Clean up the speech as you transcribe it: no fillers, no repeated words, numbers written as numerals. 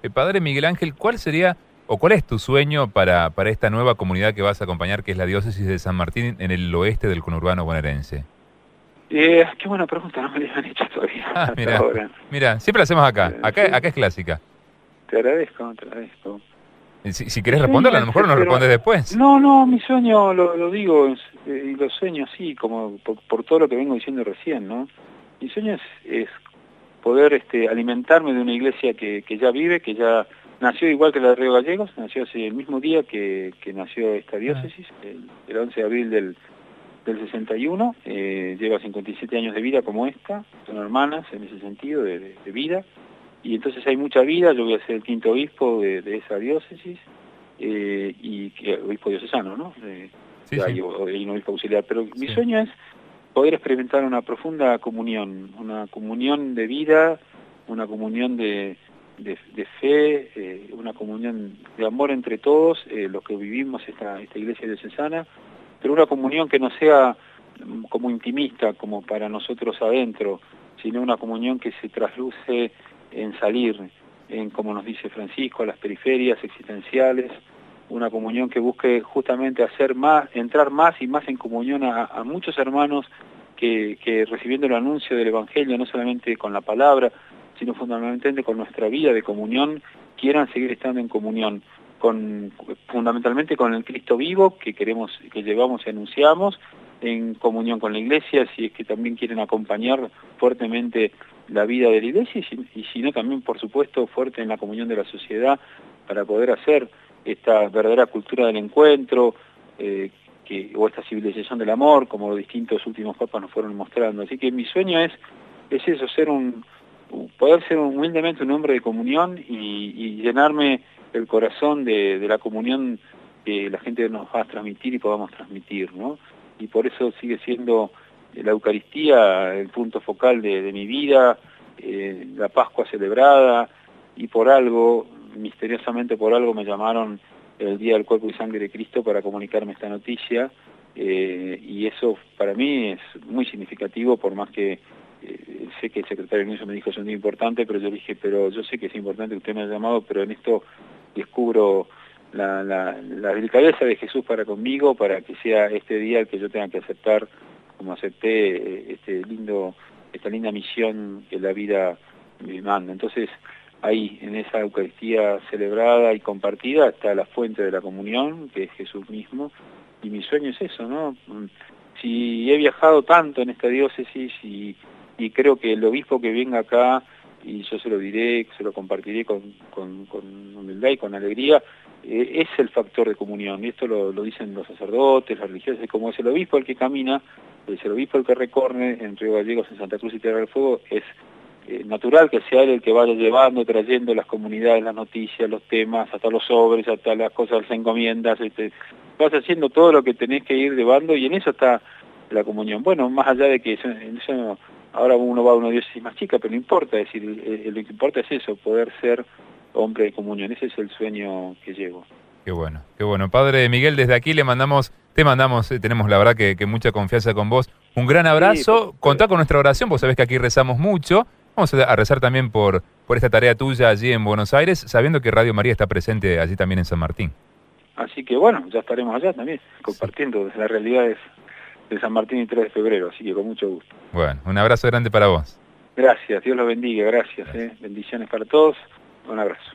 Padre Miguel Ángel, ¿cuál sería o cuál es tu sueño para esta nueva comunidad que vas a acompañar, que es la diócesis de San Martín en el oeste del conurbano bonaerense? Qué buena pregunta, no me la han hecho todavía hasta ahora. Mira, siempre la hacemos acá. Sí, Acá es clásica. te agradezco. Si Mi querés sueño responderla, a lo mejor nos respondes después. No, mi sueño, lo digo, y lo sueño así, como por todo lo que vengo diciendo recién, ¿no? Mi sueño es poder alimentarme de una iglesia que ya vive, que ya nació igual que la de Río Gallegos, nació hace el mismo día que nació esta diócesis, el 11 de abril del 61, lleva 57 años de vida como esta, son hermanas en ese sentido de vida, y entonces hay mucha vida. Yo voy a ser el quinto obispo de esa diócesis, y obispo diocesano, ¿no? Sí. Hay un obispo auxiliar, pero mi sueño es poder experimentar una profunda comunión, una comunión de vida, una comunión de fe, una comunión de amor entre todos, los que vivimos esta iglesia diocesana, pero una comunión que no sea como intimista, como para nosotros adentro, sino una comunión que se trasluce en salir, en, como nos dice Francisco, a las periferias existenciales, una comunión que busque justamente entrar más y más en comunión a muchos hermanos que recibiendo el anuncio del Evangelio, no solamente con la palabra, sino fundamentalmente con nuestra vida de comunión, quieran seguir estando en comunión, fundamentalmente con el Cristo vivo que llevamos y anunciamos, en comunión con la Iglesia, si es que también quieren acompañar fuertemente la vida de la Iglesia, y si no también, por supuesto, fuerte en la comunión de la sociedad, para poder hacer esta verdadera cultura del encuentro, o esta civilización del amor, como los distintos últimos papas nos fueron mostrando. Así que mi sueño es eso, poder ser humildemente un hombre de comunión y llenarme el corazón de la comunión que la gente nos va a transmitir y podamos transmitir, ¿no? Y por eso sigue siendo la Eucaristía el punto focal de mi vida, la Pascua celebrada, y misteriosamente por algo me llamaron el Día del Cuerpo y Sangre de Cristo para comunicarme esta noticia, y eso para mí es muy significativo, por más que sé que el secretario de Iglesia me dijo es un día importante, pero yo dije, pero yo sé que es importante que usted me haya llamado, pero en esto descubro la delicadeza de Jesús para conmigo, para que sea este día el que yo tenga que aceptar, como acepté esta linda misión que la vida me manda. Entonces, ahí, en esa Eucaristía celebrada y compartida, está la fuente de la comunión, que es Jesús mismo, y mi sueño es eso, ¿no? Si he viajado tanto en esta diócesis y creo que el obispo que venga acá, y yo se lo diré, se lo compartiré con humildad y con alegría, es el factor de comunión, y esto lo dicen los sacerdotes, los religiosos, como es el obispo el que camina, es el obispo el que recorre en Río Gallegos, en Santa Cruz y Tierra del Fuego, es natural que sea él el que vaya llevando, trayendo las comunidades, las noticias, los temas, hasta los sobres, hasta las cosas, las encomiendas, vas haciendo todo lo que tenés que ir llevando, y en eso está la comunión. Bueno, más allá de que eso ahora uno va a una diócesis más chica, pero no importa, es decir, lo que importa es eso, poder ser hombre de comunión. Ese es el sueño que llevo. Qué bueno. Padre Miguel, desde aquí te mandamos, tenemos la verdad que mucha confianza con vos. Un gran abrazo, Sí, contá con nuestra oración, vos sabés que aquí rezamos mucho. Vamos a rezar también por esta tarea tuya allí en Buenos Aires, sabiendo que Radio María está presente allí también en San Martín. Así que bueno, ya estaremos allá también, compartiendo las realidades de San Martín y 3 de febrero, así que con mucho gusto. Bueno, un abrazo grande para vos. Gracias, Dios los bendiga, gracias. Bendiciones para todos, un abrazo.